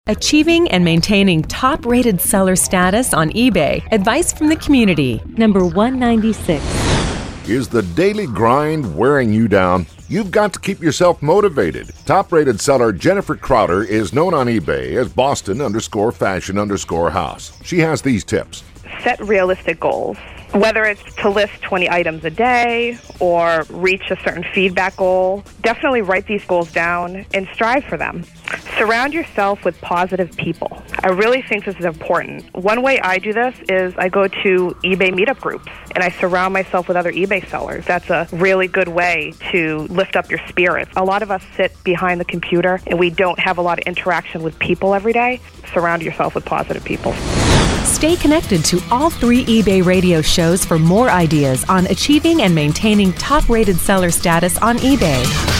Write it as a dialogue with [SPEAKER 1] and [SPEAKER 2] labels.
[SPEAKER 1] Achieving and maintaining top-rated seller status on eBay. Advice from the community.
[SPEAKER 2] Number 196.
[SPEAKER 3] Is the daily grind wearing you down? You've got to keep yourself motivated. Top-rated seller Jennifer Crowder is known on eBay as Boston_fashion_house. She has these tips.
[SPEAKER 4] Set realistic goals. Whether it's to list 20 items a day or reach a certain feedback goal, definitely write these goals down and strive for them. Surround yourself with positive people. I really think this is important. One way I do this is I go to eBay meetup groups and I surround myself with other eBay sellers. That's a really good way to lift up your spirits. A lot of us sit behind the computer and we don't have a lot of interaction with people every day. Surround yourself with positive people.
[SPEAKER 1] Stay connected to all 3 eBay radio shows for more ideas on achieving and maintaining top-rated seller status on eBay.